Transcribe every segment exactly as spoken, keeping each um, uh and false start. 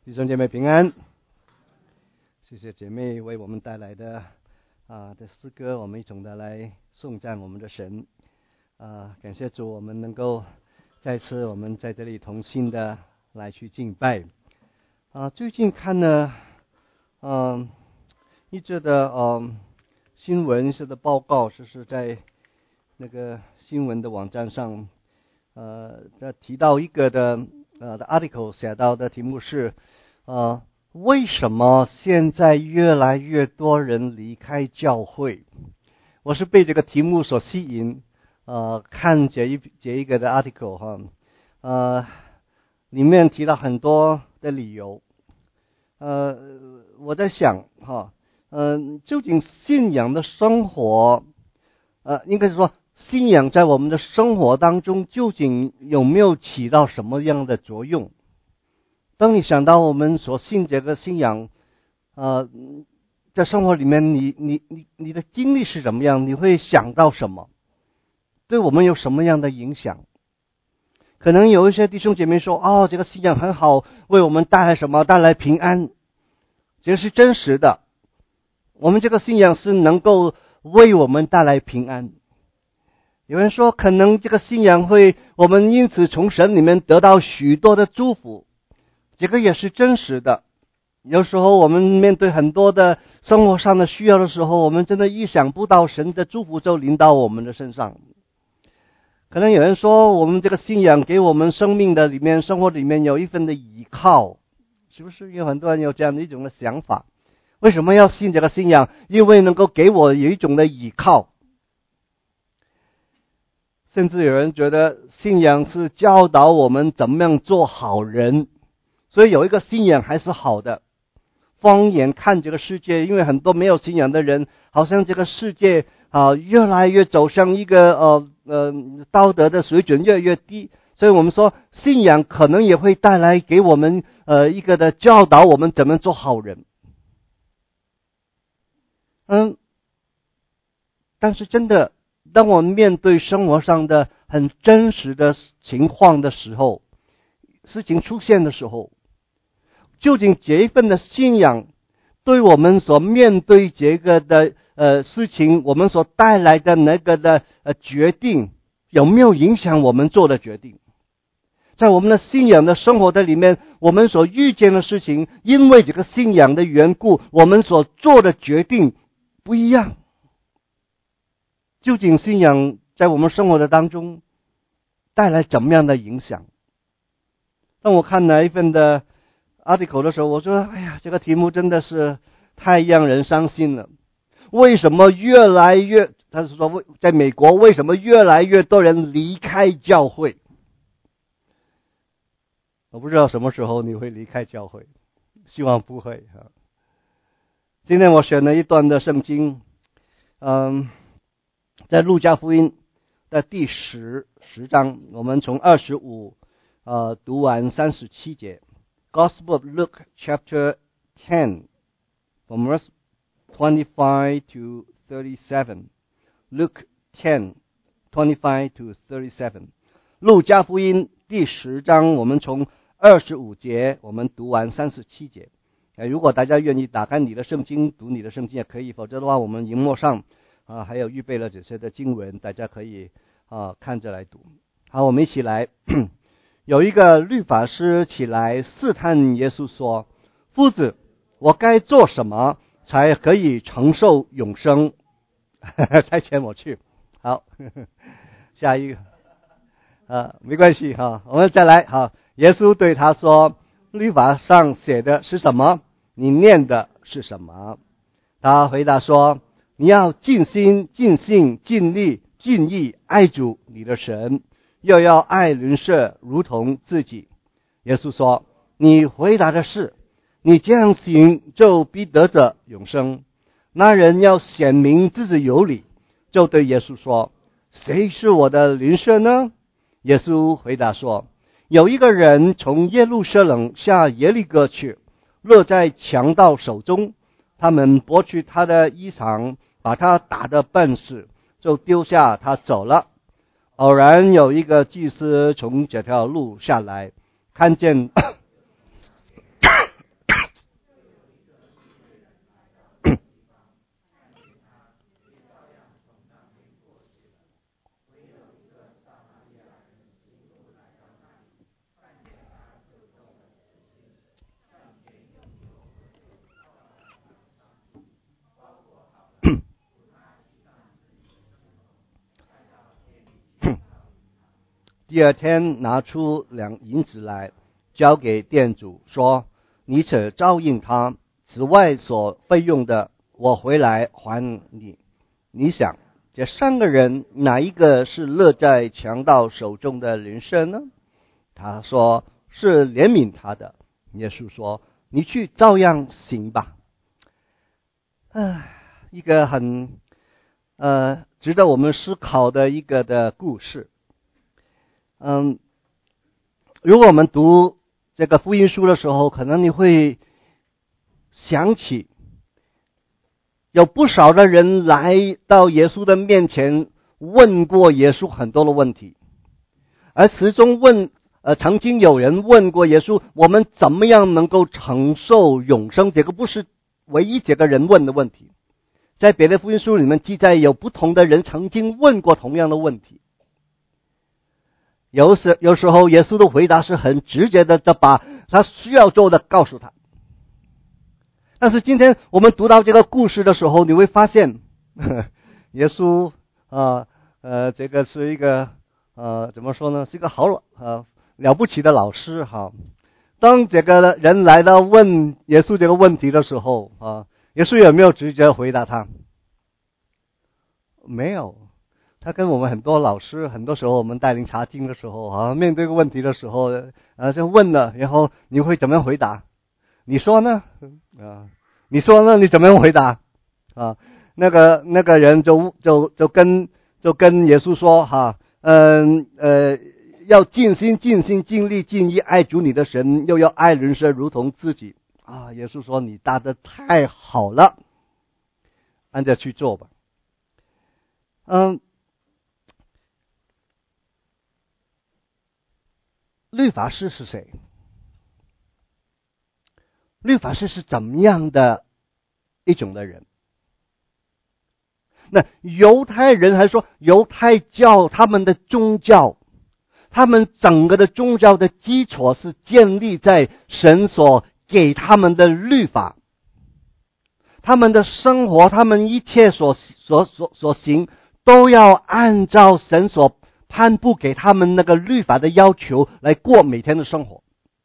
弟兄姐妹平安，谢谢姐妹为我们带来的啊的诗歌，我们一同的来颂赞我们的神啊，感谢主，我们能够再次我们在这里同心的来去敬拜啊。最近看呢，嗯、啊，一直的嗯、啊、新闻式的报告，就是在那个新闻的网站上，呃，在提到一个的呃的 article 写到的题目是。呃，为什么现在越来越多人离开教会？我是被这个题目所吸引，呃，看这一这一个的 article 哈，呃，里面提到很多的理由，呃，我在想哈，嗯、呃，究竟信仰的生活，呃，应该是说信仰在我们的生活当中究竟有没有起到什么样的作用？当你想到我们所信这个信仰，呃，在生活里面你，你你你你的经历是怎么样？你会想到什么？对我们有什么样的影响？可能有一些弟兄姐妹说：“哦，这个信仰很好，为我们带来什么？带来平安。”这是真实的。我们这个信仰是能够为我们带来平安。有人说，可能这个信仰会，我们因此从神里面得到许多的祝福。这个也是真实的。有时候我们面对很多的生活上的需要的时候，我们真的意想不到神的祝福就临到我们的身上。可能有人说，我们这个信仰给我们生命的里面、生活里面有一份的依靠，是不是？有很多人有这样的一种的想法。为什么要信这个信仰？因为能够给我有一种的依靠。甚至有人觉得信仰是教导我们怎么样做好人。所以有一个信仰还是好的。放眼看这个世界，因为很多没有信仰的人，好像这个世界啊越来越走向一个呃呃道德的水准越来越低，所以我们说信仰可能也会带来给我们呃一个的教导我们怎么做好人。嗯，但是真的，当我们面对生活上的很真实的情况的时候，事情出现的时候，究竟这一份的信仰对我们所面对这个的呃事情，我们所带来的那个的呃决定，有没有影响我们做的决定？在我们的信仰的生活的里面，我们所遇见的事情，因为这个信仰的缘故，我们所做的决定不一样。究竟信仰在我们生活的当中带来怎么样的影响？当我看哪一份的article 的时候，我说：“哎呀，这个题目真的是太让人伤心了。为什么越来越……他是说，在美国为什么越来越多人离开教会？我不知道什么时候你会离开教会，希望不会哈。今天我选了一段的圣经，嗯，在路加福音的第十十章，我们从二十五呃读完三十七节。Gospel of Luke, chapter ten, from verse twenty-five to thirty-seven. Luke ten, twenty-five to thirty-seven. 路加福音第十章，我们从二十五节，我们读完三十七节。呃，如果大家愿意打开你的圣经，读你的圣经也可以，否则的话，我们荧幕上啊还有预备了这些的经文，大家可以啊看着来读。好，我们一起来。有一个律法师起来试探耶稣说：“夫子，我该做什么才可以承受永生？”差遣我去。好，下一个啊，没关系哈，我们再来哈。耶稣对他说：“律法上写的是什么？你念的是什么？”他回答说：“你要尽心、尽性、尽力、尽意爱主你的神。”又要爱邻舍如同自己。耶稣说：“你回答的是，你这样行就必得着永生。”那人要显明自己有理，就对耶稣说：“谁是我的邻舍呢？”耶稣回答说：“有一个人从耶路撒冷下耶利哥去，落在强盗手中，他们剥去他的衣裳，把他打得半死，就丢下他走了。偶然有一个祭司从这条路下来，看见第二天拿出两银子来，交给店主，说：“你且照应他，此外所费用的，我回来还你。”你想，这三个人哪一个是落在强盗手中的人生呢？他说是怜悯他的。耶稣说：“你去照样行吧。”唉，一个很呃值得我们思考的一个的故事。嗯，如果我们读这个福音书的时候，可能你会想起有不少的人来到耶稣的面前，问过耶稣很多的问题，而其中问呃，曾经有人问过耶稣，我们怎么样能够承受永生？这个不是唯一这个人问的问题，在别的福音书里面记载，有不同的人曾经问过同样的问题。有时有时候耶稣的回答是很直接的，的把他需要做的告诉他。但是今天我们读到这个故事的时候，你会发现，呵呵耶稣啊呃这个是一个呃怎么说呢？是一个好呃了不起的老师哈。当这个人来到问耶稣这个问题的时候啊，耶稣有没有直接回答他？没有。他跟我们很多老师，很多时候我们带领查经的时候啊，面对这个问题的时候啊，就问了，然后你会怎么样回答？你说呢？啊，你说呢？你怎么样回答？啊，那个那个人就就就跟就跟耶稣说哈，嗯呃，要尽心尽心尽力尽意爱主你的神，又要爱人生如同自己啊。耶稣说你答得太好了，按照去做吧。嗯。律法师是谁？律法师是怎么样的一种的人？那犹太人还说犹太教他们的宗教，他们整个的宗教的基础是建立在神所给他们的律法，他们的生活，他们一切所所所所行，都要按照神所颁布给他们那个律法的要求来过每天的生活。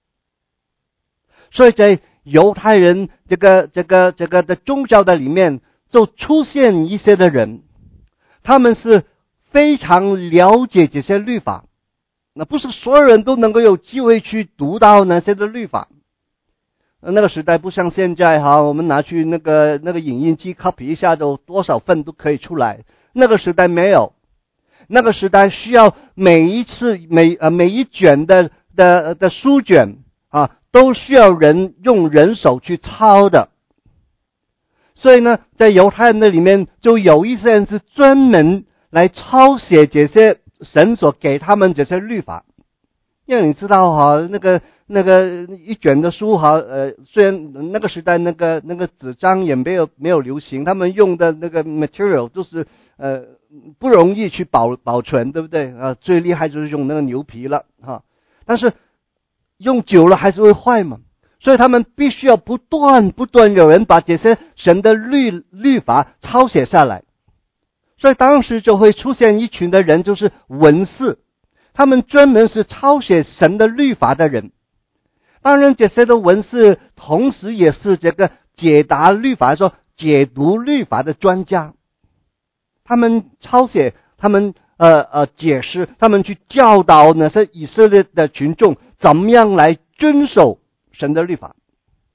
所以在犹太人这个这个这个的宗教的里面，就出现一些的人，他们是非常了解这些律法，那不是所有人都能够有机会去读到那些的律法。那个时代不像现在哈，我们拿去那个那个影印机 copy 一下，就多少份都可以出来。那个时代没有。那个时代需要每一次每呃每一卷的的的书卷啊，都需要人用人手去抄的。所以呢，在犹太人的里面，就有一些人是专门来抄写这些神所给他们这些律法。因为你知道哈，那个那个一卷的书哈，呃，虽然那个时代那个那个纸张也没有没有流行，他们用的那个 material 就是呃不容易去保保存，对不对啊？最厉害就是用那个牛皮了哈，但是用久了还是会坏嘛，所以他们必须要不断不断有人把这些神的律律法抄写下来，所以当时就会出现一群的人，就是文士。他们专门是抄写神的律法的人，当然这些的文士同时也是这个解答律法，说解读律法的专家。他们抄写，他们呃呃解释，他们去教导那些以色列的群众怎么样来遵守神的律法。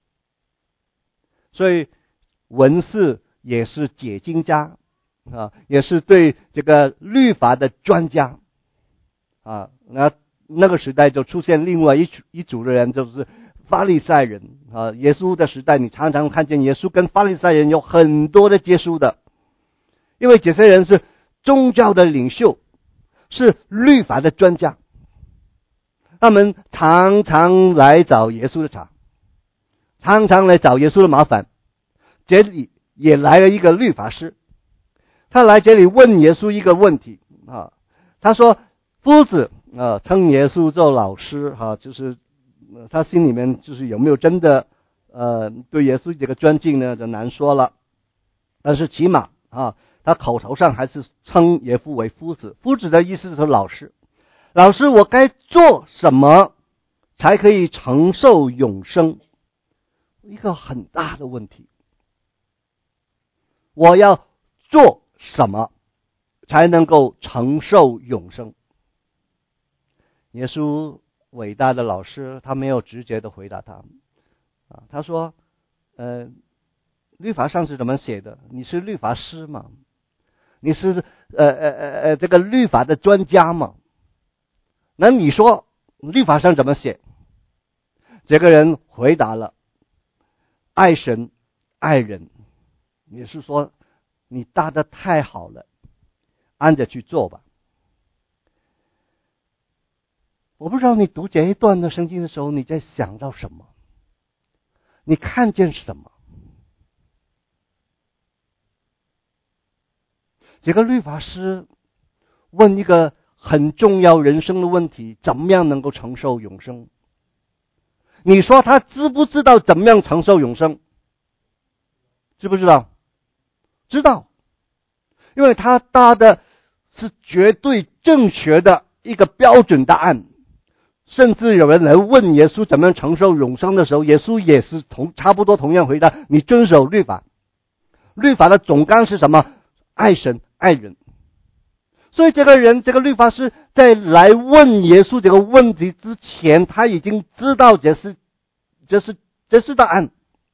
所以文士也是解经家啊，也是对这个律法的专家。啊，那那个时代就出现另外一组一组的人，就是法利赛人啊。耶稣的时代，你常常看见耶稣跟法利赛人有很多的接触的，因为这些人是宗教的领袖，是律法的专家，他们常常来找耶稣的茬，常常来找耶稣的麻烦。这里也来了一个律法师，他来这里问耶稣一个问题啊，他说。夫子啊，称耶稣做老师哈、啊，就是、呃、他心里面就是有没有真的呃对耶稣这个尊敬呢，就难说了。但是起码啊，他口头上还是称耶稣为夫子。夫子的意思是老师。 老师，我该做什么才可以承受永生？一个很大的问题。我要做什么才能够承受永生？耶稣伟大的老师，他没有直接的回答他啊，他说：“呃，律法上是怎么写的？你是律法师吗？你是呃呃呃呃这个律法的专家吗？那你说律法上怎么写？”这个人回答了：“爱神，爱人。”也是说，你答得太好了，按着去做吧。我不知道你读这一段的圣经的时候，你在想到什么？你看见什么？这个律法师问一个很重要人生的问题：怎么样能够承受永生？你说他知不知道怎么样承受永生？知不知道？知道，因为他答的是绝对正确的一个标准答案。甚至有人来问耶稣怎么样承受永生的时候，耶稣也是同差不多同样回答：你遵守律法。律法的总纲是什么？爱神爱人。所以这个人，这个律法师在来问耶稣这个问题之前，他已经知道这是这是这是答案。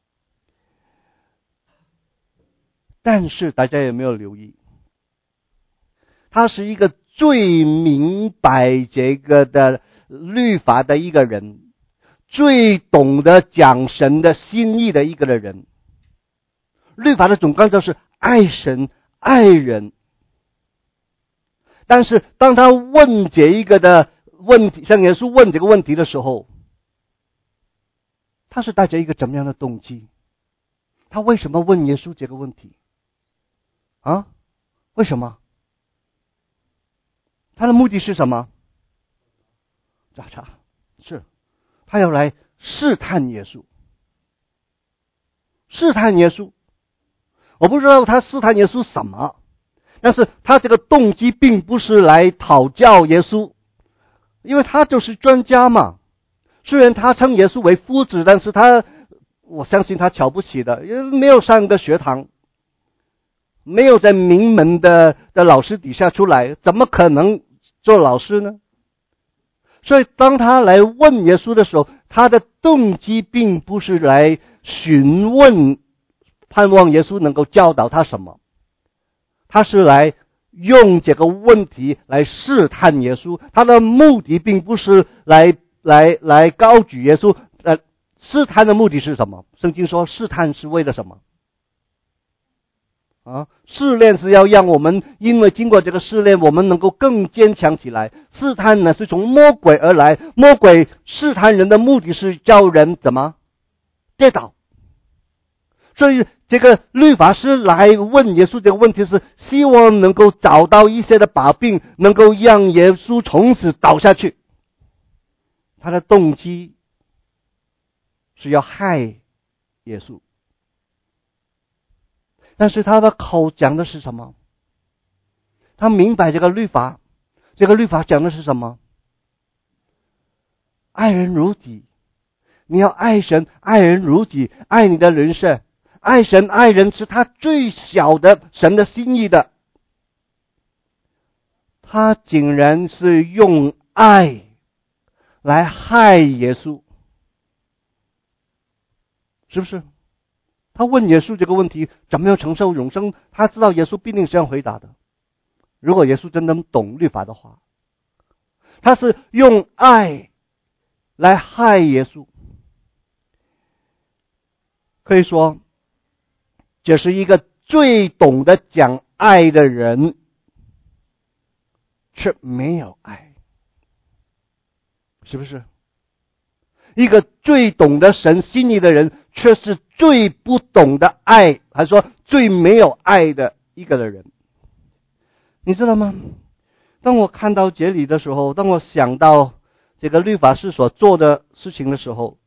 但是大家有没有留意，他是一个最明白这个的律法的一个人，最懂得讲神的心意的一个的人。律法的总纲就是爱神爱人。但是当他问这一个的问题，像耶稣问这个问题的时候，他是带着一个怎么样的动机？他为什么问耶稣这个问题啊？为什么？他的目的是什么？查查，是他要来试探耶稣，试探耶稣。我不知道他试探耶稣什么，但是他这个动机并不是来讨教耶稣，因为他就是专家嘛。虽然他称耶稣为夫子，但是他我相信他瞧不起的，因为没有上个学堂，没有在名门的的老师底下出来，怎么可能做老师呢？所以当他来问耶稣的时候，他的动机并不是来询问盼望耶稣能够教导他什么，他是来用这个问题来试探耶稣。他的目的并不是来来来高举耶稣，呃，试探的目的是什么？圣经说试探是为了什么？啊，试炼是要让我们因为经过这个试炼，我们能够更坚强起来。试探呢是从魔鬼而来，魔鬼试探人的目的是叫人怎么跌倒。所以这个律法师来问耶稣这个问题，是希望能够找到一些的把柄，能够让耶稣从此倒下去。他的动机是要害耶稣。但是他的口讲的是什么？他明白这个律法，这个律法讲的是什么？爱人如己。你要爱神，爱人如己，爱你的人生。爱神爱人是他最小的神的心意的。他竟然是用爱来害耶稣，是不是？他问耶稣这个问题，怎么样承受永生？他知道耶稣必定是这样回答的。如果耶稣真的懂律法的话，他是用爱来害耶稣。可以说，这是一个最懂得讲爱的人，却没有爱，是不是？一个最懂得神心意的人，却是最不懂得爱，还说最没有爱的一个的人。你知道吗？当我看到这里的时候，当我想到这个律法师所做的事情的时候，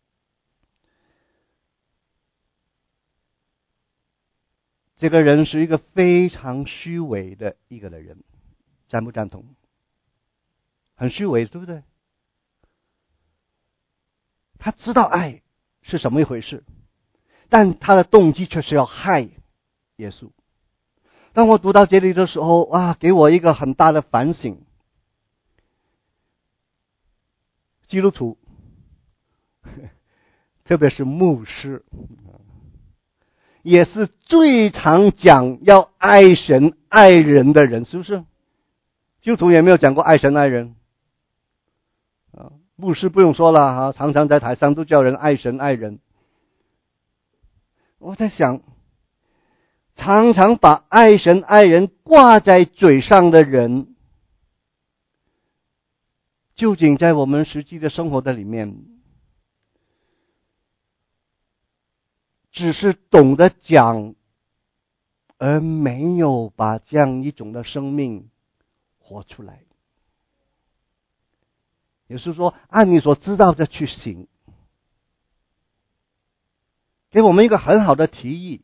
这个人是一个非常虚伪的一个的人，赞不赞同？ 很虚伪，对不对？他知道爱是什么一回事，但他的动机却是要害耶稣。当我读到这里的时候，哇，给我一个很大的反省。基督徒，特别是牧师，也是最常讲要爱神爱人的人，是不是？基督徒也没有讲过爱神爱人啊，牧师不用说了啊，常常在台上都叫人爱神爱人。我在想，常常把爱神爱人挂在嘴上的人，究竟在我们实际的生活的里面，只是懂得讲，而没有把这样一种的生命活出来。也就是说，按你所知道的去行，给我们一个很好的提议。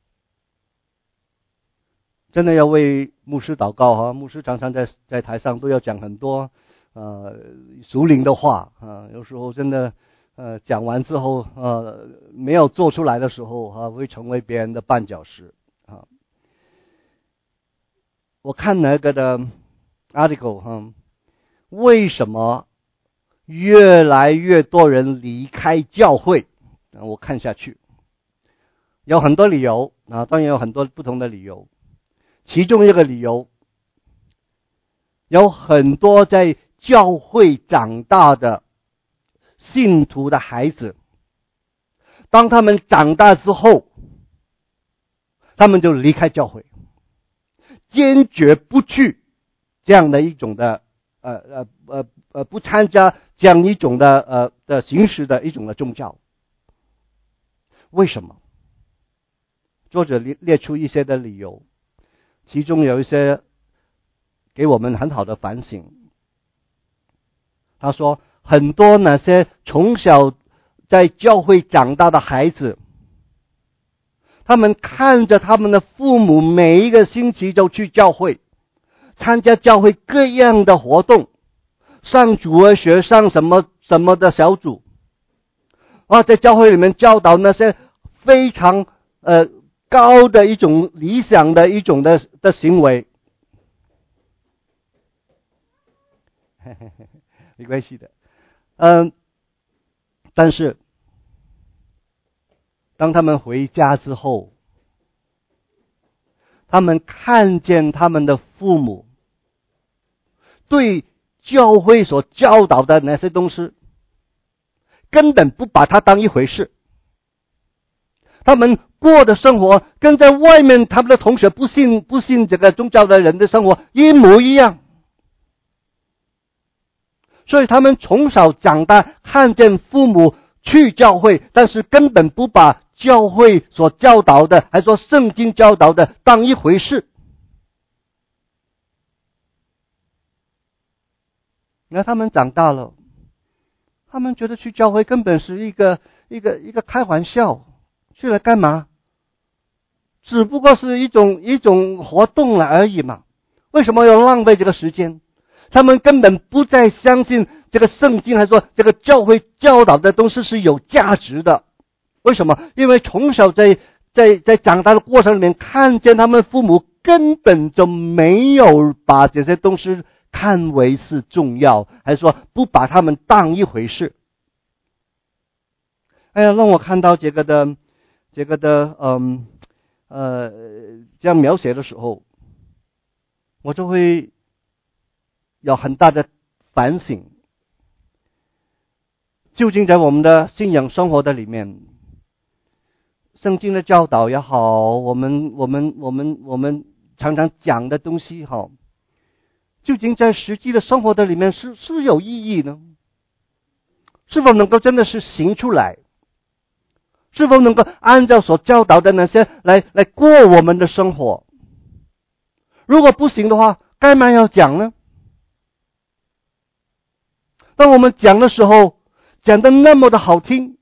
真的要为牧师祷告哈，牧师常常在在台上都要讲很多呃属灵的话啊，有时候真的呃讲完之后呃没有做出来的时候啊，会成为别人的绊脚石啊。我看那个的 article 哈，为什么越来越多人离开教会？我看下去，有很多理由啊，当然有很多不同的理由。其中一个理由，有很多在教会长大的信徒的孩子，当他们长大之后，他们就离开教会，坚决不去这样的一种的呃呃呃呃不参加这样一种的呃的形式的一种的宗教。为什么？作者列列出一些的理由。其中有一些给我们很好的反省。他说，很多那些从小在教会长大的孩子，他们看着他们的父母每一个星期都去教会，参加教会各样的活动，上主日学，上什么什么的小组，啊，在教会里面教导那些非常呃高的一种理想的一种的的行为，没关系的，嗯，但是当他们回家之后，他们看见他们的父母对教会所教导的那些东西，根本不把它当一回事。他们过的生活跟在外面他们的同学不信不信这个宗教的人的生活一模一样，所以他们从小长大看见父母去教会，但是根本不把教会所教导的，还说圣经教导的当一回事。那他们长大了，他们觉得去教会根本是一个一个一个开玩笑，去了干嘛？只不过是一种一种活动了而已嘛，为什么要浪费这个时间？他们根本不再相信这个圣经，还说这个教会教导的东西是有价值的。为什么？因为从小在在在长大的过程里面，看见他们父母根本就没有把这些东西看为是重要，还说不把他们当一回事。哎呀，让我看到这个的这个的嗯呃这样描写的时候，我就会有很大的反省。究竟在我们的信仰生活的里面，圣经的教导也好，我们我们我们我们常常讲的东西好，究竟在实际的生活的里面是是有意义呢？是否能够真的是行出来？是否能够按照所教导的那些来来过我们的生活？如果不行的话，干嘛要讲呢？当我们讲的时候，讲的那么的好听，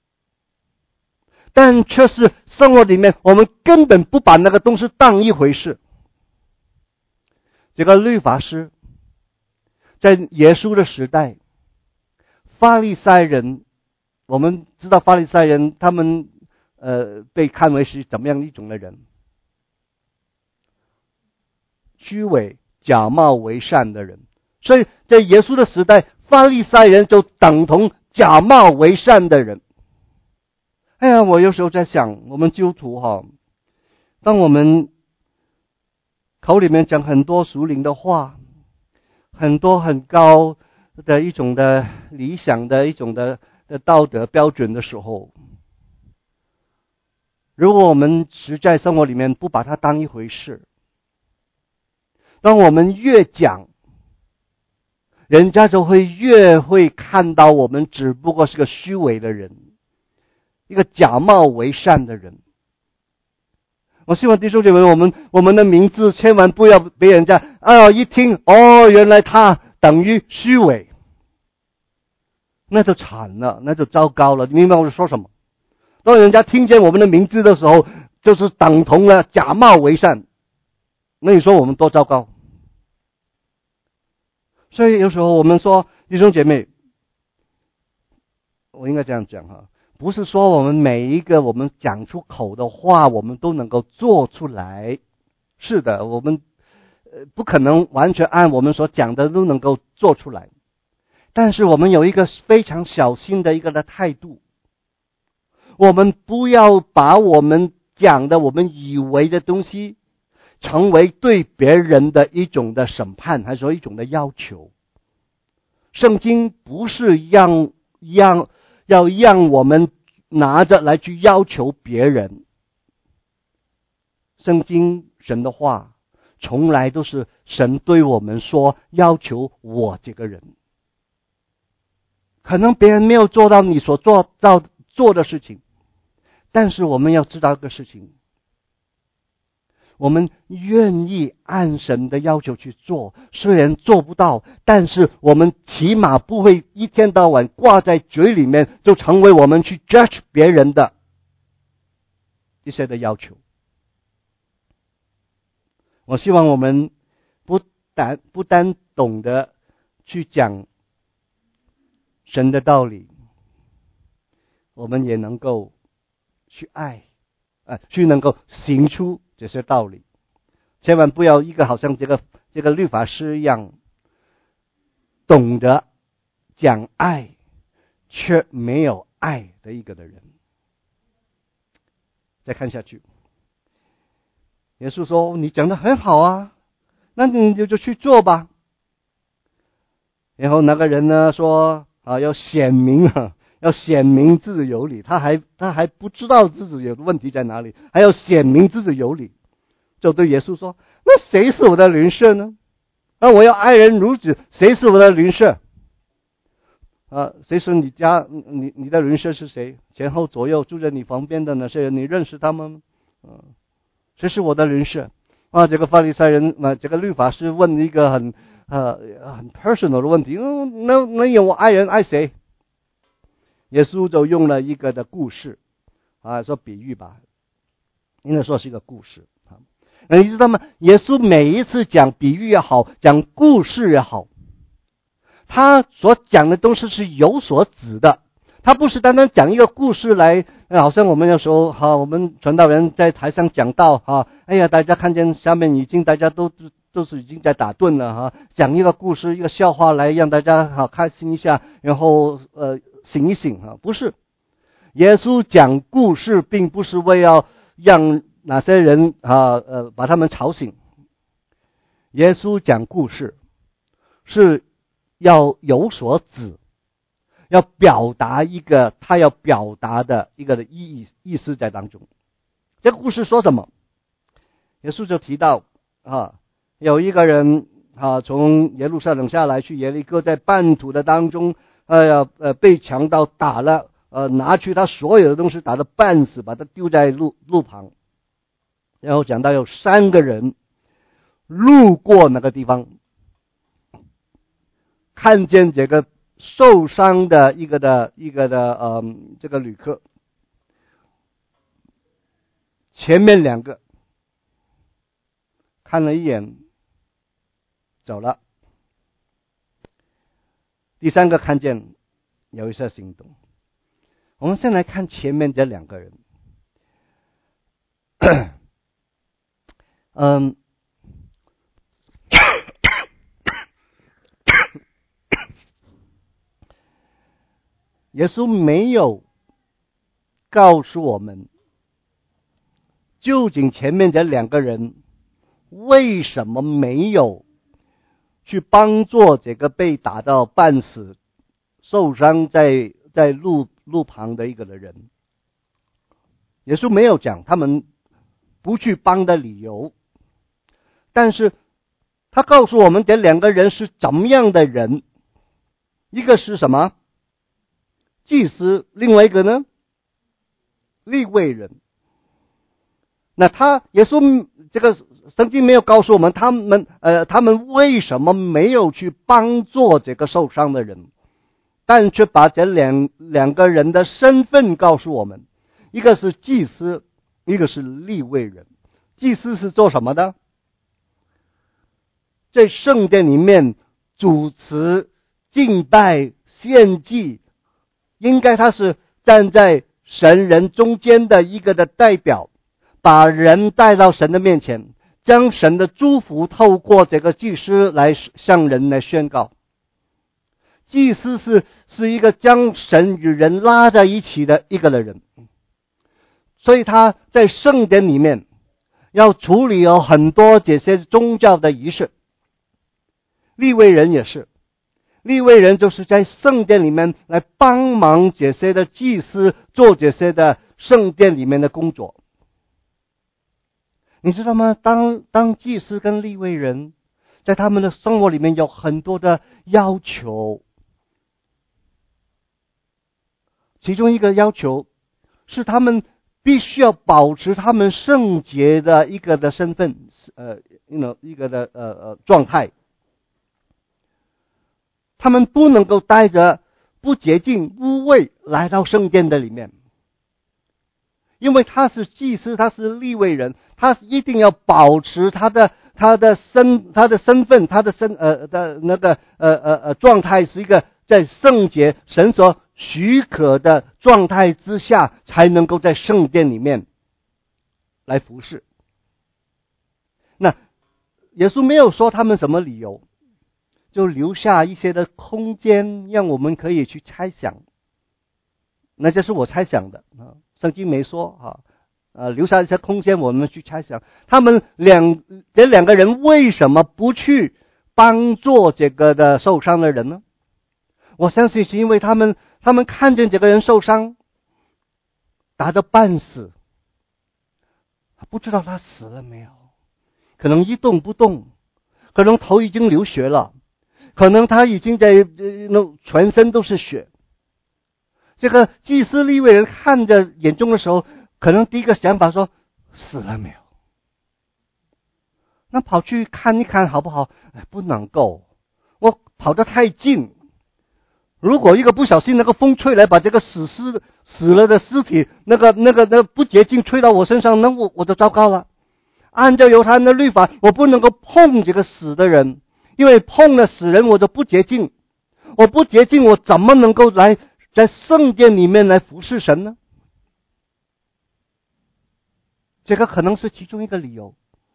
但却是生活里面我们根本不把那个东西当一回事。这个律法师在耶稣的时代，法利赛人，我们知道法利赛人他们呃被看为是怎么样一种的人？虚伪、假冒为善的人。所以在耶稣的时代，法利赛人就等同假冒为善的人。哎呀，我有时候在想，我们基督徒哈，当我们口里面讲很多属灵的话，很多很高的一种的理想的一种的的道德标准的时候，如果我们实在生活里面不把它当一回事，当我们越讲，人家就会越会看到我们只不过是个虚伪的人，一个假冒为善的人。我希望弟兄姐妹，我们我们的名字千万不要被人家啊一听哦，原来他等于虚伪，那就惨了，那就糟糕了。你明白我说什么？当人家听见我们的名字的时候，就是等同了假冒为善，那你说我们多糟糕？所以有时候我们说弟兄姐妹，我应该这样讲哈，不是说我们每一个我们讲出口的话，我们都能够做出来。是的，我们呃不可能完全按我们所讲的都能够做出来。但是我们有一个非常小心的一个的态度，我们不要把我们讲的、我们以为的东西成为对别人的一种的审判，还是说一种的要求。圣经不是让让要让我们拿着来去要求别人。圣经神的话从来都是神对我们说，要求我这个人。可能别人没有做到你所做到做的事情，但是我们要知道一个事情，我们愿意按神的要求去做，虽然做不到，但是我们起码不会一天到晚挂在嘴里面，就成为我们去 judge 别人的一些的要求。我希望我们不单不单懂得去讲神的道理，我们也能够去爱，啊，去能够行出这些道理。千万不要一个好像这个这个律法师一样，懂得讲爱，却没有爱的一个的人。再看下去，耶稣说：“你讲得很好啊，那你就就去做吧。”然后那个人呢说：“啊，要显明啊。”要显明自己有理，他还他还不知道自己有问题在哪里，还要显明自己有理，就对耶稣说：“那谁是我的邻舍呢？那我要爱人如子，谁是我的邻舍？啊，谁是你家你你的邻舍是谁？前后左右住在你旁边的那些人，你认识他们吗？啊，谁是我的邻舍？”啊，这个法利赛人啊，这个律法师问一个很呃很 personal 的问题，嗯，那那有我爱人爱谁？耶稣就用了一个的故事啊，说比喻吧，应该说是一个故事啊。那你知道吗？耶稣每一次讲比喻也好，讲故事也好，他所讲的东西是有所指的。他不是单单讲一个故事来，好像我们有时候哈，我们传道人在台上讲道哈，哎呀，大家看见下面已经大家都都是已经在打盹了哈，讲一个故事一个笑话来让大家好开心一下，然后呃。醒一醒啊！不是，耶稣讲故事并不是为了让哪些人啊呃把他们吵醒。耶稣讲故事是要有所指，要表达一个他要表达的一个的意义意思在当中。这个故事说什么？耶稣就提到啊，有一个人啊从耶路撒冷下来去耶利哥，在半途的当中。哎呀，呃，被强盗打了，呃，拿去他所有的东西，打得半死，把他丢在路路旁。然后讲到有三个人路过那个地方，看见这个受伤的一个的一个的呃这个旅客，前面两个看了一眼，走了。 第三个看见有一些行动。我们先来看前面这两个人。嗯，耶稣没有告诉我们，究竟前面这两个人为什么没有去帮助这个被打到半死、受伤在在路路旁的一个的人。耶稣没有讲他们不去帮的理由，但是他告诉我们这两个人是怎么样的人。一个是什么？祭司，另外一个呢？利未人。那他耶稣这个圣经没有告诉我们他们呃他们为什么没有去帮助这个受伤的人，但却把这两两个人的身份告诉我们。一个是祭司，一个是利未人。祭司是做什么的？在圣殿里面主持敬拜献祭，应该他是站在神人中间的一个的代表，把人带到神的面前，将神的祝福透过这个祭司来向人来宣告。祭司是是一个将神与人拉在一起的一个的人，所以他在圣典里面要处理有很多这些宗教的仪式。利未人也是，利未人就是在圣殿里面来帮忙这些的祭司做这些的圣殿里面的工作。你知道吗？当当祭司跟利未人在他们的生活里面有很多的要求，其中一个要求是他们必须要保持他们圣洁的一个的身份，呃，一个的呃呃状态。他们不能够带着不洁净污秽来到圣殿的里面，因为他是祭司，他是利未人，他一定要保持他的他的身他的身份，他的身呃的那个呃呃呃状态是一个在圣洁神所许可的状态之下，才能够在圣殿里面来服侍。那耶稣没有说他们什么理由，就留下一些的空间让我们可以去猜想。那这是我猜想的啊，圣经没说啊，呃，留下一些空间我们去猜想。他们两这两个人为什么不去帮助这个的受伤的人呢？我相信是因为他们他们看见这个人受伤，打得半死，不知道他死了没有，可能一动不动，可能头已经流血了，可能他已经在呃全身都是血。这个祭司利未人看着眼中的时候，可能第一个想法说死了没有，那跑去看一看好不好？哎，不能够，我跑得太近，如果一个不小心那个风吹来把这个死尸死了的尸体那个那个那个不洁净吹到我身上，那我我就糟糕了。按照犹太人的律法，我不能够碰这个死的人，因为碰了死人我就不洁净，我不洁净我怎么能够来在圣殿里面来服侍神呢？这个可能是其中一个理由。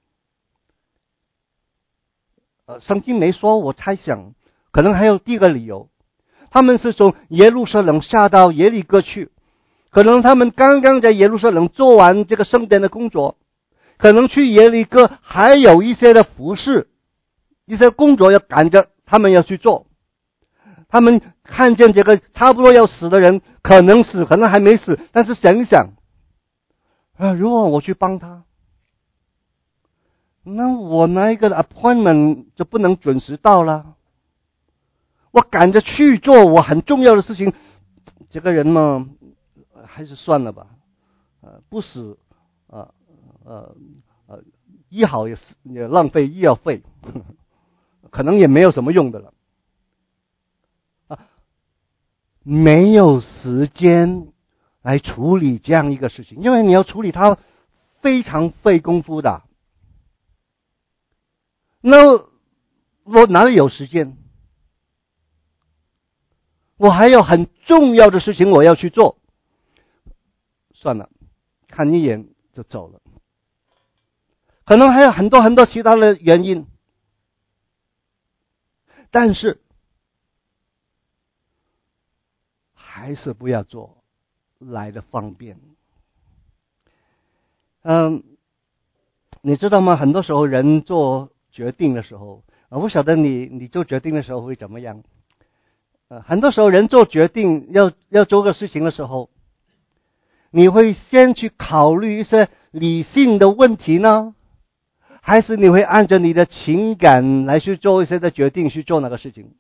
呃，圣经没说，我猜想可能还有第二个理由。他们是从耶路撒冷下到耶利哥去，可能他们刚刚在耶路撒冷做完这个圣殿的工作，可能去耶利哥还有一些的服侍，一些工作要赶着他们要去做。他们看见这个差不多要死的人，可能死，可能还没死，但是想一想啊，如果我去帮他，那我那一个 appointment 就不能准时到了，我赶着去做我很重要的事情，这个人嘛，还是算了吧，呃，不死，呃呃呃，医好也是也浪费医药费，呵呵，可能也没有什么用的了。没有时间来处理这样一个事情，因为你要处理它非常费功夫的。那我哪里有时间？ 我还有很重要的事情我要去做，算了，看一眼就走了。可能还有很多很多其他的原因，但是还是不要做，来的方便。嗯，你知道吗？很多时候人做决定的时候，我不晓得你你做决定的时候会怎么样。呃，很多时候人做决定要要做个事情的时候，你会先去考虑一些理性的问题呢，还是你会按照你的情感来去做一些的决定去做那个事情？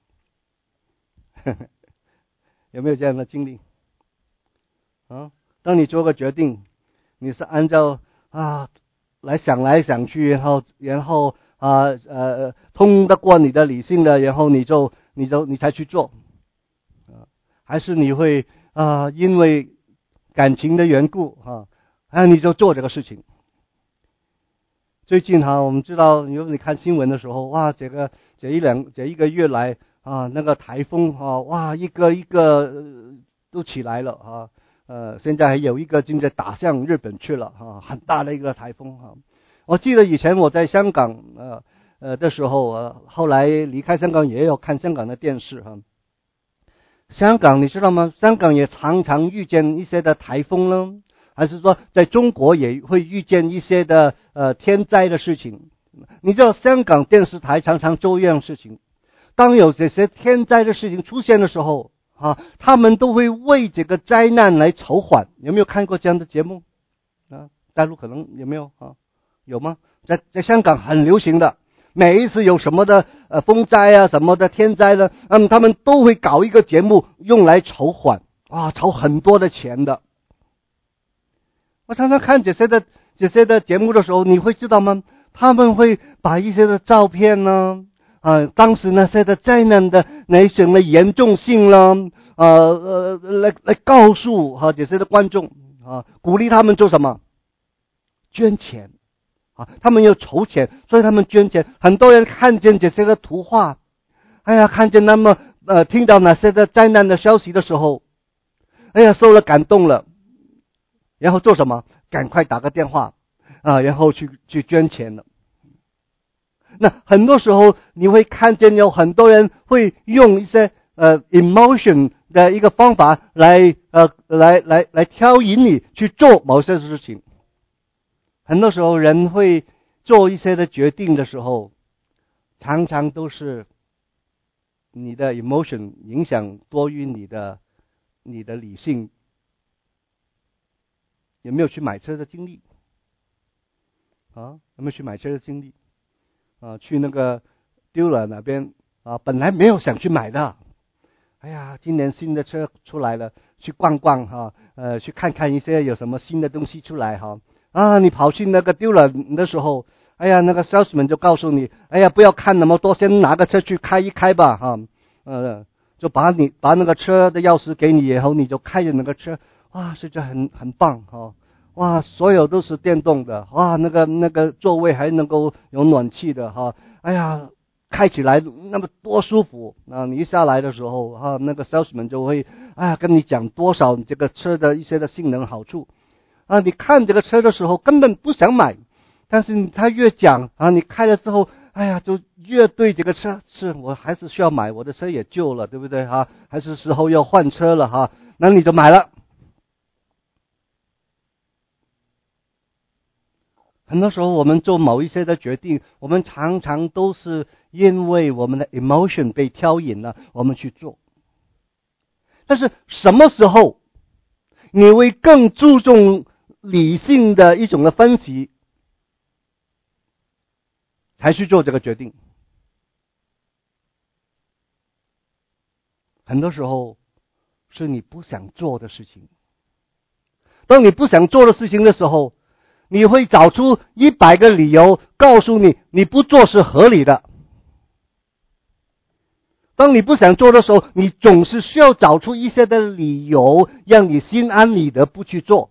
有没有这样的经历？啊，当你做个决定，你是按照啊来想来想去，然后然后啊呃通得过你的理性的，然后你就你就你才去做，啊，还是你会啊因为感情的缘故啊，啊你就做这个事情？最近哈，我们知道，如果你看新闻的时候，哇，这个这一两这一个月来啊，那个台风啊，哇，一个一个、呃、都起来了啊。呃，现在还有一个正在打向日本去了啊，很大的一个台风啊。我记得以前我在香港呃呃的时候，呃，后来离开香港也有看香港的电视哈。香港你知道吗？香港也常常遇见一些的台风呢。还是说在中国也会遇见一些的呃天灾的事情？你知道香港电视台常常做一样事情，当有这些天灾的事情出现的时候啊，他们都会为这个灾难来筹款。有没有看过这样的节目啊？大陆可能有没有啊？有吗？在在香港很流行的，每一次有什么的呃风灾啊什么的天灾呢，嗯，他们都会搞一个节目用来筹款，啊，筹很多的钱的。我常常看这些的这些的节目的时候，你会知道吗？他们会把一些的照片呢，啊，当时那些的灾难的那种的严重性呢，呃呃，来来告诉哈、啊、这些的观众啊，鼓励他们做什么？捐钱啊，他们要筹钱，所以他们捐钱。很多人看见这些的图画，哎呀，看见那么呃，听到那些的灾难的消息的时候，哎呀，受了感动了。然后做什么？赶快打个电话啊，然后去去捐钱了。那很多时候你会看见有很多人会用一些呃 emotion 的一个方法来呃来来来挑引你去做某些事情。很多时候人会做一些的决定的时候，常常都是你的 emotion 影响多于你的你的理性。有没有去买车的经历啊？有没有去买车的经历啊？去那个丢了那边啊，本来没有想去买的，哎呀，今年新的车出来了，去逛逛哈、啊，呃，去看看一些有什么新的东西出来哈、啊。啊，你跑去那个丢了的时候，哎呀，那个 salesman 就告诉你，哎呀，不要看那么多，先拿个车去开一开吧哈、啊，呃，就把你把那个车的钥匙给你，然后你就开着那个车。哇，实在很很棒哈、哦！哇，所有都是电动的，哇，那个那个座位还能够有暖气的哈、哦！哎呀，开起来那么多舒服啊！你一下来的时候啊，那个 salesman 就会哎呀跟你讲多少这个车的一些的性能好处啊！你看这个车的时候根本不想买，但是他越讲啊，你开了之后，哎呀，就越对这个车是我还是需要买，我的车也旧了，对不对哈？还是时候要换车了哈，那你就买了。很多时候我们做某一些的决定，我们常常都是因为我们的 emotion 被挑引了，我们去做。但是什么时候你会更注重理性的一种的分析，才去做这个决定？很多时候是你不想做的事情。当你不想做的事情的时候，你会找出一百个理由告诉你你不做是合理的。当你不想做的时候，你总是需要找出一些的理由让你心安理得不去做。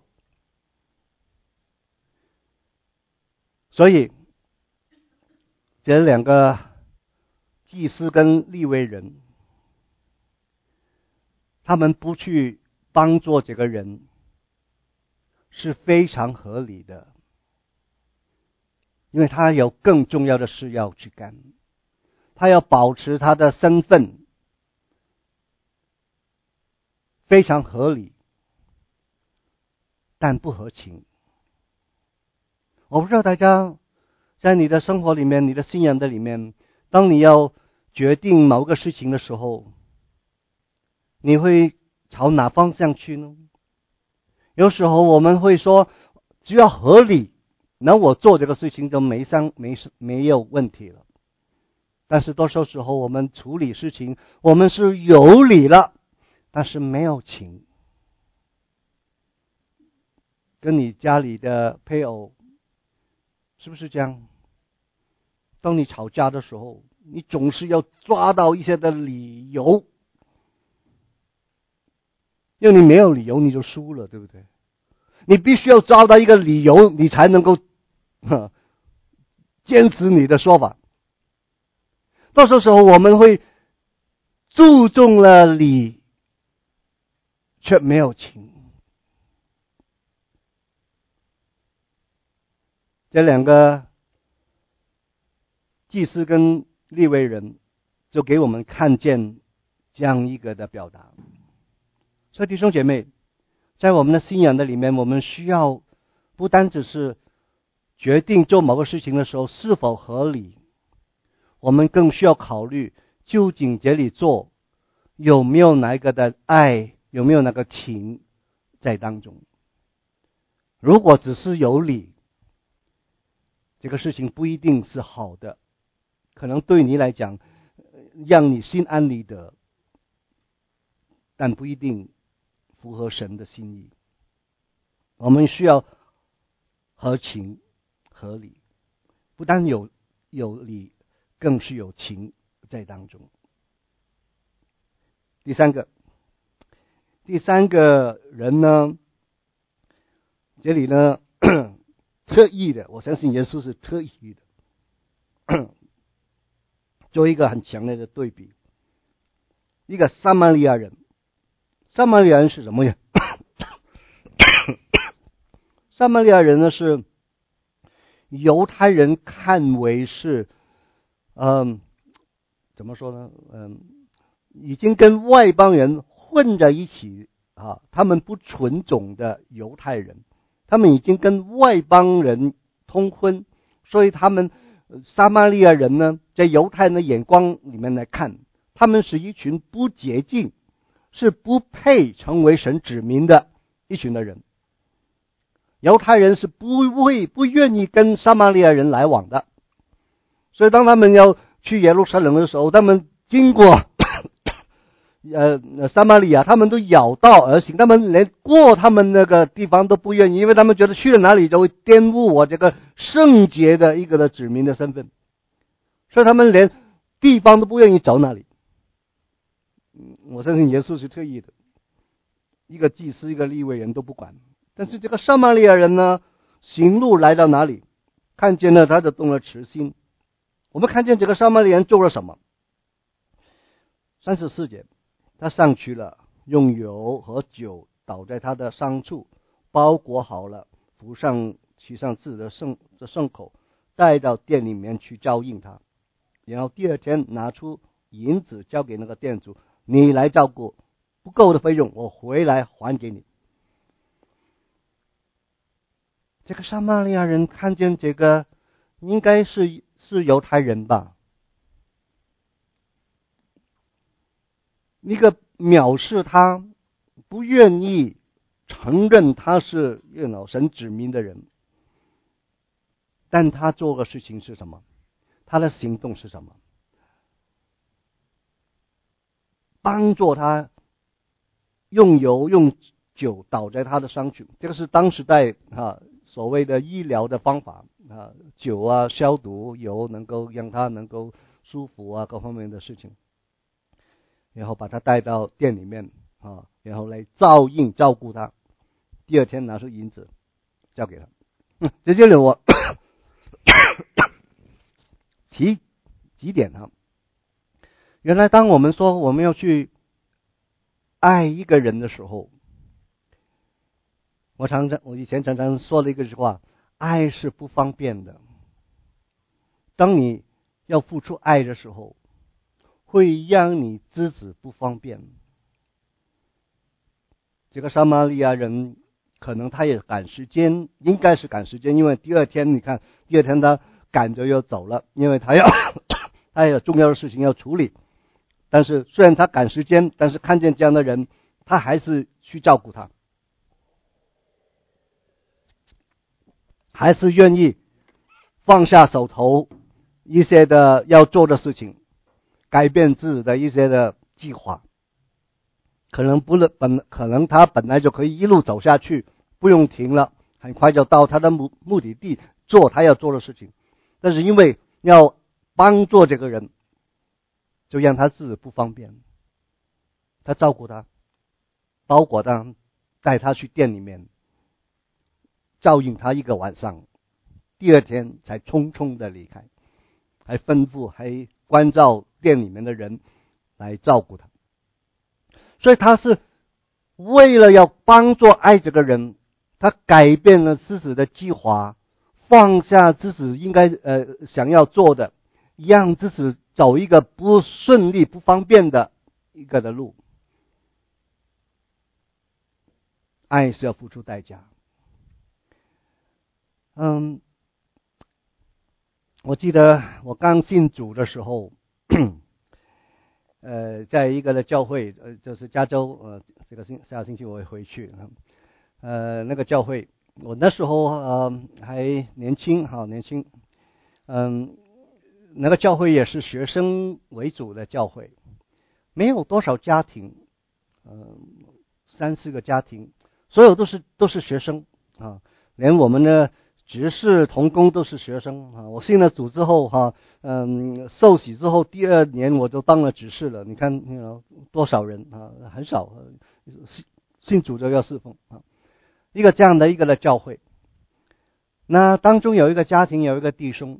所以这两个祭司跟利未人， 他们不去帮助这个人是非常合理的，因为他有更重要的事要去干，他要保持他的身份，非常合理，但不合情。我不知道大家在你的生活里面，你的信仰的里面，当你要决定某个事情的时候，你会朝哪方向去呢？有时候我们会说，只要合理，那我做这个事情就没伤没没有问题了。但是多数时候我们处理事情，我们是有理了，但是没有情。跟你家里的配偶是不是这样？当你吵架的时候，你总是要抓到一些的理由，因为你没有理由你就输了，对不对？你必须要抓到一个理由，你才能够呵坚持你的说法。多数时候我们会注重了理，却没有情。这两个祭司跟利未人就给我们看见这样一个的表达。所以弟兄姐妹，在我们的信仰的里面，我们需要不单只是决定做某个事情的时候是否合理，我们更需要考虑究竟这里做有没有哪一个的爱，有没有那个情在当中。如果只是有理，这个事情不一定是好的，可能对你来讲让你心安理得，但不一定符合神的心意。我们需要合情合理，不但有有理，更是有情在当中。第三个，第三个人呢，这里呢特意的，我相信耶稣是特意的做一个很强烈的对比。一个撒玛利亚人，撒玛利亚人是什么呀？撒玛利亚人呢是犹太人看为是，嗯，怎么说呢？嗯，已经跟外邦人混在一起啊，他们不纯种的犹太人，他们已经跟外邦人通婚，所以他们撒玛利亚人呢，在犹太人的眼光里面来看，他们是一群不洁净，是不配成为神子民的一群的人。犹太人是不会不愿意跟撒玛利亚人来往的，所以当他们要去耶路撒冷的时候，他们经过呃撒玛利亚，他们都绕道而行，他们连过他们那个地方都不愿意，因为他们觉得去了哪里就会玷污我这个圣洁的一个的子民的身份，所以他们连地方都不愿意走那里。我相信耶稣是特意的，一个祭司一个利未人都不管。但是这个撒玛利亚人呢，行路来到哪里，看见了他就动了慈心。我们看见这个撒玛利亚人做了什么？三十四节，他上去了，用油和酒倒在他的伤处，包裹好了，扶上骑上自己的圣的圣口，带到店里面去照应他。然后第二天拿出银子交给那个店主，你来照顾，不够的费用我回来还给你。这个撒玛利亚人看见这个，应该是是犹太人吧，一个藐视他，不愿意承认他是神子民的人，但他做的事情是什么？他的行动是什么？帮助他用油用酒倒在他的伤处，这个是当时代啊所谓的医疗的方法啊，酒啊消毒，油能够让他能够舒服啊，各方面的事情，然后把他带到店里面啊，然后来照应照顾他。第二天拿出银子交给他。嗯，在这里我提几点啊。原来当我们说我们要去爱一个人的时候，我常常我以前常常说了一个句话：爱是不方便的。当你要付出爱的时候，会让你自己不方便。这个撒玛利亚人可能他也赶时间，应该是赶时间，因为第二天你看，第二天他赶着要走了，因为他要他有重要的事情要处理。但是虽然他赶时间，但是看见这样的人，他还是去照顾他，还是愿意放下手头一些的要做的事情，改变自己的一些的计划。可能不能本可能他本来就可以一路走下去，不用停了，很快就到他的目目的地做他要做的事情。但是因为要帮助这个人，就让他自己不方便。他照顾他，包裹他，带他去店里面，照应他一个晚上，第二天才匆匆的离开，还吩咐还关照店里面的人来照顾他。所以他是为了要帮助爱这个人，他改变了自己的计划，放下自己应该呃想要做的，让自己走一个不顺利不方便的一个的路。爱是要付出代价。嗯，我记得我刚信主的时候，呃，在一个的教会，呃，就是加州，呃，这个星下个星期我会回去，呃，那个教会，我那时候呃还年轻，哈，年轻，嗯，那个教会也是学生为主的教会，没有多少家庭，嗯、呃，三四个家庭，所有都是都是学生啊，连我们的执事同工都是学生啊。我信了主之后哈，嗯，受洗之后第二年我就当了执事了。你看，多少人啊？很少，信信主就要侍奉啊。一个这样的一个的教会，那当中有一个家庭，有一个弟兄，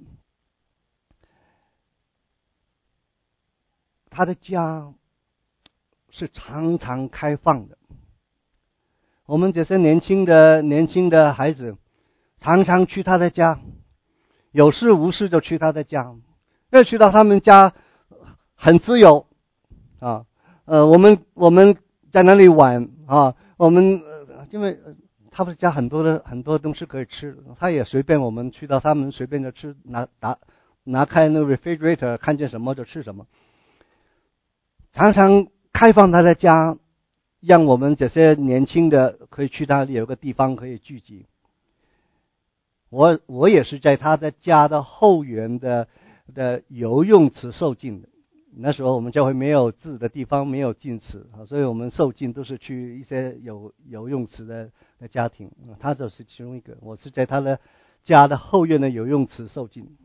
他的家是常常开放的。我们这些年轻的年轻的孩子，常常去他的家，有事无事就去他的家，因为去到他们家很自由啊。呃，我们我们在那里玩啊，我们、呃、因为他们家很多的很多东西可以吃，他也随便我们去到他们随便就吃，拿拿拿开那个 refrigerator， 看见什么就吃什么，常常开放他的家，让我们这些年轻的可以去那里有个地方可以聚集。我我也是在他的家的后园的的游泳池受浸的。那时候我们教会没有自己的地方，没有浸池，所以我们受浸都是去一些有游泳池的的家庭。他就是其中一个，我是在他的家的后院的游泳池受浸。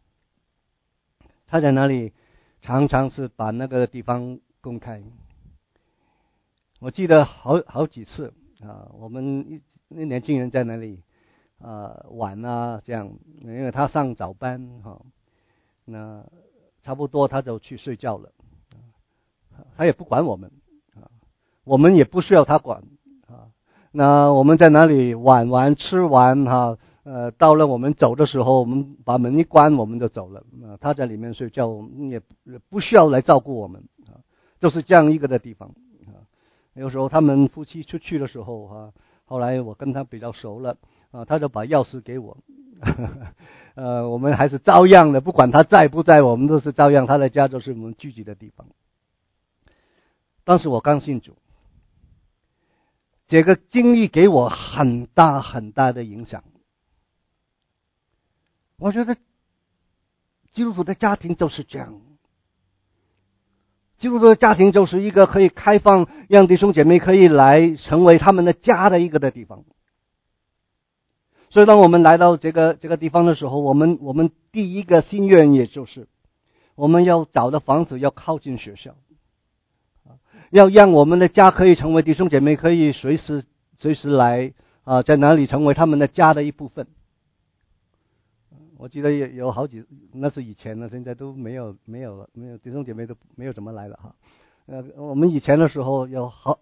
他在那里常常是把那个地方公开。我记得好好几次啊，我们那年轻人在那里啊玩啊这样，因为他上早班哈，那差不多他就去睡觉了，他也不管我们啊，我们也不需要他管啊。那我们在哪里玩玩吃完哈，呃，到了我们走的时候，我们把门一关，我们就走了。啊，他在里面睡觉，我们也不需要来照顾我们啊，就是这样一个的地方啊。有时候他们夫妻出去的时候哈，后来我跟他比较熟了啊，他就把钥匙给我，呃，我们还是照样的，不管他在不在，我们都是照样，他的家就是我们聚集的地方。当时我刚信主，这个经历给我很大很大的影响。我觉得基督徒的家庭就是这样，基督徒的家庭就是一个可以开放，让弟兄姐妹可以来成为他们的家的一个的地方。所以当我们来到这个这个地方的时候，我们我们第一个心愿也就是我们要找的房子要靠近学校，要让我们的家可以成为弟兄姐妹可以随时随时来啊，在哪里成为他们的家的一部分。我记得有有好几，那是以前了，现在都没有没有了，没有弟兄姐妹都没有怎么来了哈。呃，我们以前的时候有好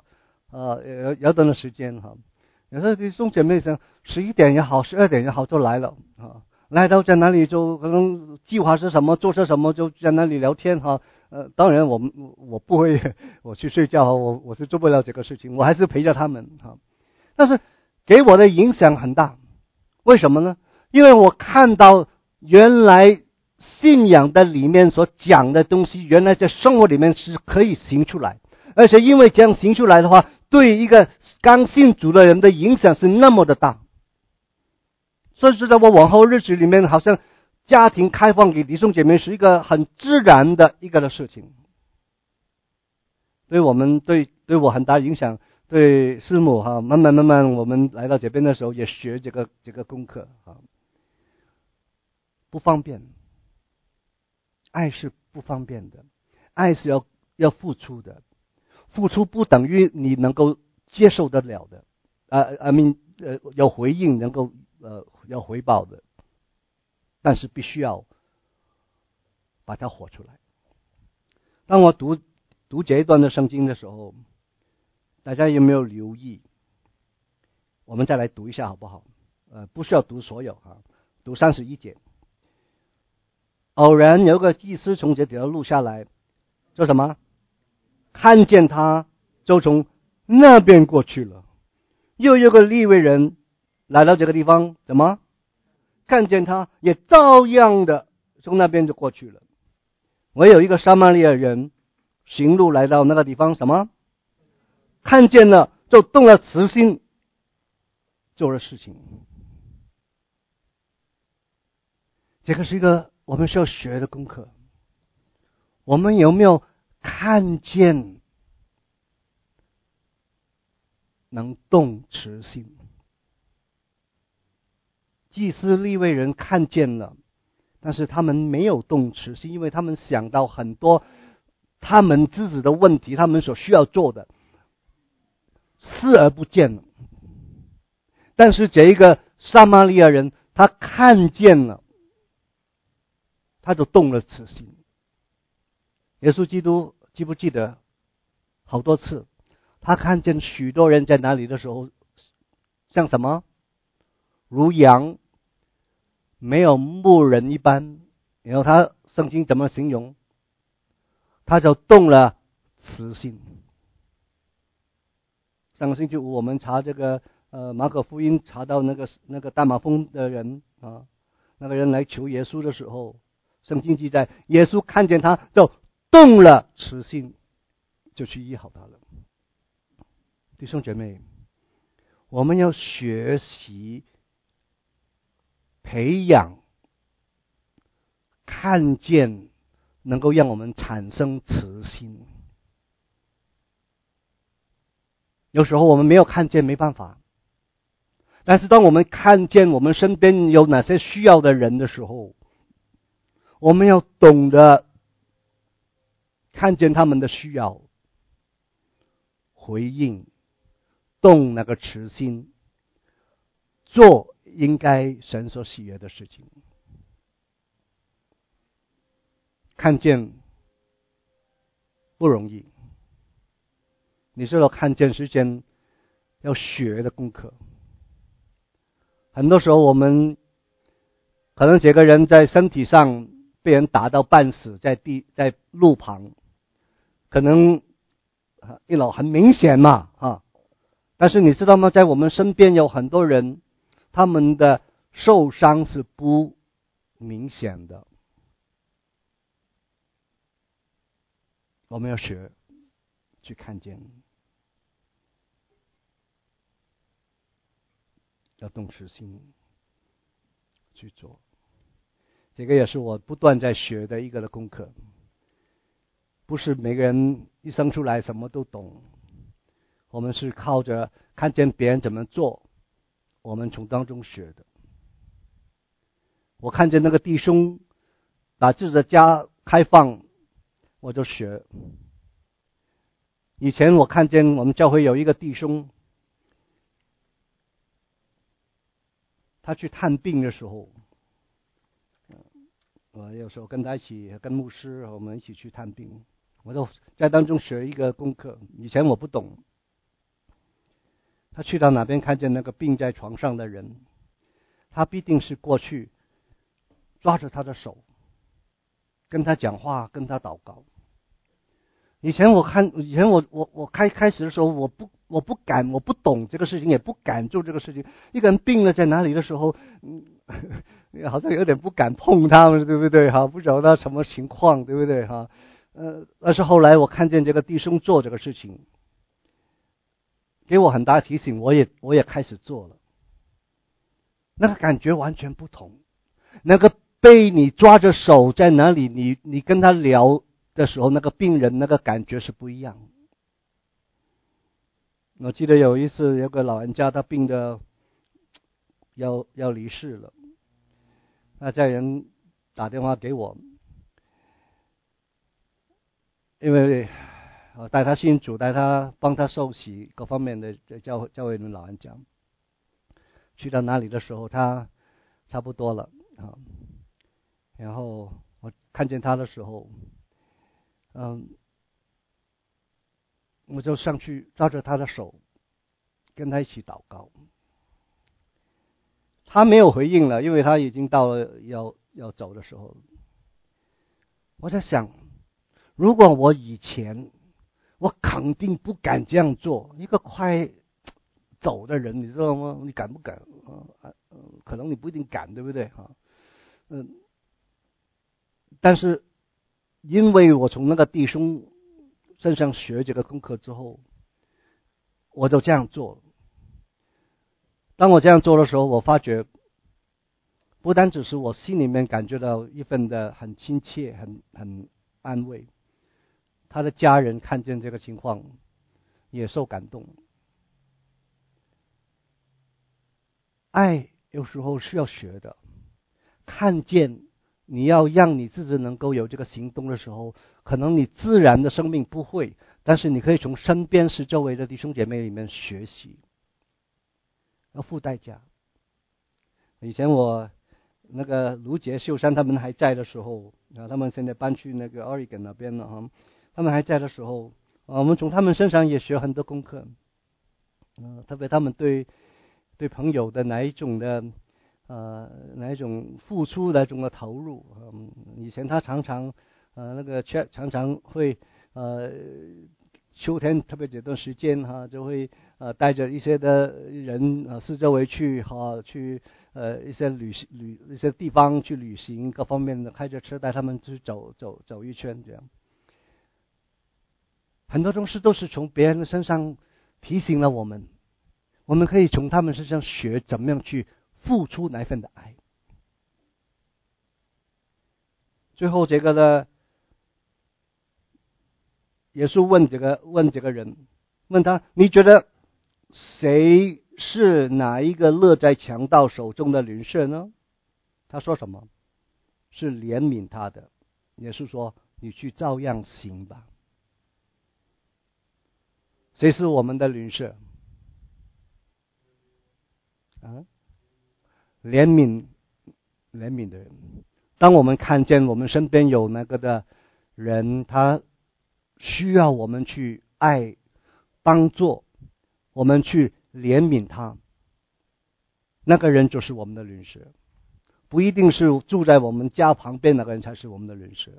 呃有有段的时间哈，有时候弟兄姐妹想十一点也好，十二点也好就来了啊，来到在那里就可能计划是什么，做些什么，就在那里聊天哈。呃，当然我们我不会我去睡觉，我我是做不了这个事情，我还是陪着他们哈。但是给我的影响很大，为什么呢？因为我看到原来信仰的里面所讲的东西，原来在生活里面是可以行出来，而且因为这样行出来的话，对一个刚信主的人的影响是那么的大。所以在我往后日子里面，好像家庭开放给弟兄姐妹是一个很自然的一个的事情，对我们对对我很大影响。对师母哈，慢慢慢慢我们来到这边的时候也学这个这个功课啊，不方便，爱是不方便的，爱是要要付出的，付出不等于你能够接受得了的，啊，I mean，呃，有回应能够呃要回报的，但是必须要把它活出来。当我读读这一段的圣经的时候，大家有没有留意？我们再来读一下好不好？呃，不需要读所有啊，读三十一节。偶然有个祭司从这条路下来，做什么？看见他，就从那边过去了。又有个利未人来到这个地方，怎么？看见他，也照样的从那边就过去了。唯有一个撒玛利亚人行路来到那个地方，什么？看见了，就动了慈心，做了事情。这个是一个我们需要学的功课。我们有没有看见能动慈心？祭司利未人看见了，但是他们没有动慈心，因为他们想到很多他们自己的问题，他们所需要做的，视而不见了。但是这一个撒玛利亚人，他看见了，他就动了慈心。耶稣基督记不记得好多次，他看见许多人在那里的时候，像什么？如羊没有牧人一般。然后他圣经怎么形容？他就动了慈心。上个星期五我们查这个呃马可福音，查到那个那个大麻风的人啊，那个人来求耶稣的时候，圣经记载耶稣看见他就动了慈心，就去医好他了。弟兄姐妹，我们要学习培养看见能够让我们产生慈心。有时候我们没有看见，没办法。但是当我们看见我们身边有哪些需要的人的时候，我们要懂得看见他们的需要，回应，动那个慈心，做应该神所喜悦的事情。看见不容易，你知道看见是件要学的功课。很多时候我们可能这个人在身体上被人打到半死，在地在路旁，可能一老很明显嘛啊。但是你知道吗？在我们身边有很多人，他们的受伤是不明显的。我们要学去看见，要动慈心去做。这个也是我不断在学的一个的功课。不是每个人一生出来什么都懂，我们是靠着看见别人怎么做，我们从当中学的。我看见那个弟兄把自己的家开放，我就学。以前我看见我们教会有一个弟兄，他去探病的时候，我有时候跟他一起，跟牧师我们一起去探病，我就在当中学一个功课。以前我不懂， 他去到哪边看见那个病在床上的人，他必定是过去抓着他的手，跟他讲话，跟他祷告。以前我看，以前我我我开开始的时候，我不我不敢，我不懂这个事情，也不敢做这个事情。一个人病了在哪里的时候，嗯，好像有点不敢碰他们，对不对？哈，不知道他什么情况，对不对？哈，呃，但是后来我看见这个弟兄做这个事情，给我很大的提醒，我也我也开始做了。那个感觉完全不同，那个被你抓着手在哪里，你你跟他聊的时候，那个病人那个感觉是不一样。我记得有一次有个老人家，他病的要要离世了，那家人打电话给我，因为我带他信主，带他帮他受洗各方面的教教会的老人家，去到哪里的时候，他差不多了啊。然后我看见他的时候，嗯，我就上去抓着他的手，跟他一起祷告。他没有回应了，因为他已经到了要要走的时候。我在想，如果我以前，我肯定不敢这样做。一个快走的人，你知道吗？你敢不敢？啊，可能你不一定敢，对不对？哈，嗯。但是，因为我从那个弟兄身上学这个功课之后，我就这样做。当我这样做的时候，我发觉，不单只是我心里面感觉到一份的很亲切、很很安慰，他的家人看见这个情况也受感动。爱有时候是要学的，看见。你要让你自己能够有这个行动的时候，可能你自然的生命不会，但是你可以从身边是周围的弟兄姐妹里面学习，要付代价。以前我那个卢杰、秀山他们还在的时候，啊，他们现在搬去那个 Oregon 那边了哈，他们还在的时候，啊，我们从他们身上也学很多功课，嗯、呃，特别他们对对朋友的哪一种的。呃，哪一种付出，哪一种的投入？嗯，以前他常常，呃，那个常常会，呃，秋天特别这段时间哈、啊，就会呃带着一些的人呃四周围去哈、啊，去呃一些旅旅一些地方去旅行，各方面的开着车带他们去走走走一圈，这样。很多东西都是从别人的身上提醒了我们，我们可以从他们身上学怎么样去。付出那份的爱。最后这个呢，耶稣问这个问这个人，问他你觉得谁是哪一个落在强盗手中的邻舍呢？他说什么？是怜悯他的。耶稣说你去照样行吧。谁是我们的邻舍？啊？怜悯怜悯的人。当我们看见我们身边有那个的人，他需要我们去爱帮助，我们去怜悯他，那个人就是我们的邻舍。不一定是住在我们家旁边那个人才是我们的邻舍，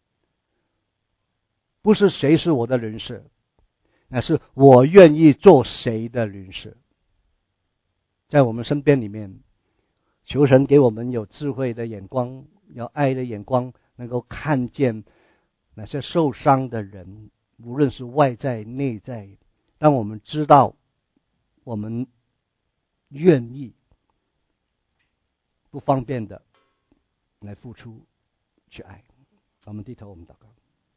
不是谁是我的邻舍，乃是我愿意做谁的邻舍。在我们身边里面，求神给我们有智慧的眼光，有爱的眼光，能够看见那些受伤的人，无论是外在内在，当我们知道我们愿意不方便的来付出去爱。我们低头，我们祷告。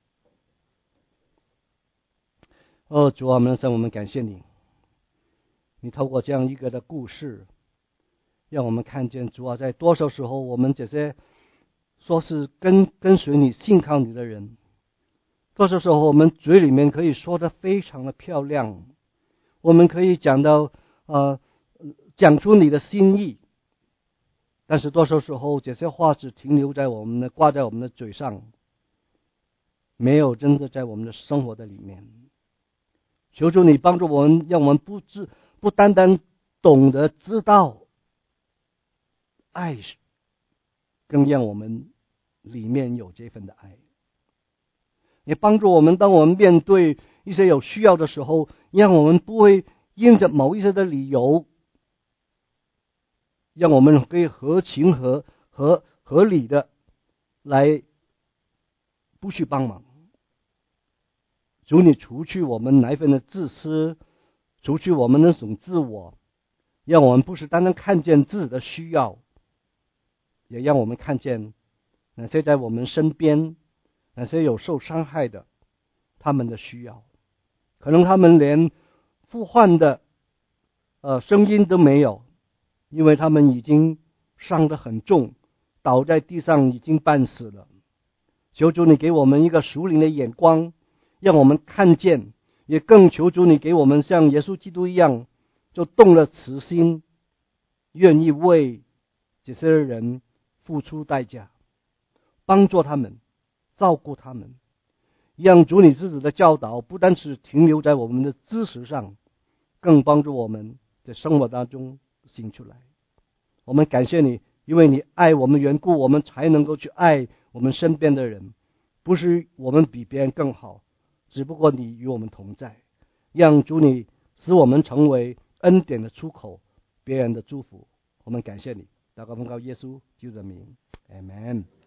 哦，主啊，我们神，我们感谢你，你透过这样一个的故事，让我们看见主啊，在多少时候我们这些说是跟跟随你、信靠你的人，多少时候我们嘴里面可以说的非常的漂亮，我们可以讲到呃讲出你的心意，但是多少时候这些话只停留在我们的挂在我们的嘴上，没有真的在我们的生活的里面。求主你帮助我们，让我们不知不单单懂得知道爱，更让我们里面有这份的爱，也帮助我们当我们面对一些有需要的时候，让我们不会因着某一些的理由，让我们可以合情合合合理的来不去帮忙。主，你除去我们那份的自私，除去我们那种自我，让我们不是单单看见自己的需要，也让我们看见那些在我们身边那些有受伤害的他们的需要，可能他们连呼唤的呃声音都没有，因为他们已经伤得很重，倒在地上已经半死了。求主你给我们一个属灵的眼光，让我们看见，也更求主你给我们像耶稣基督一样，就动了慈心，愿意为这些人付出代价，帮助他们，照顾他们，让主你自己的教导不单是停留在我们的知识上，更帮助我们在生活当中行出来。我们感谢你，因为你爱我们缘故，我们才能够去爱我们身边的人，不是我们比别人更好，只不过你与我们同在，让主你使我们成为恩典的出口，别人的祝福。我们感谢你，祷告奉靠耶稣基督的名， Amen。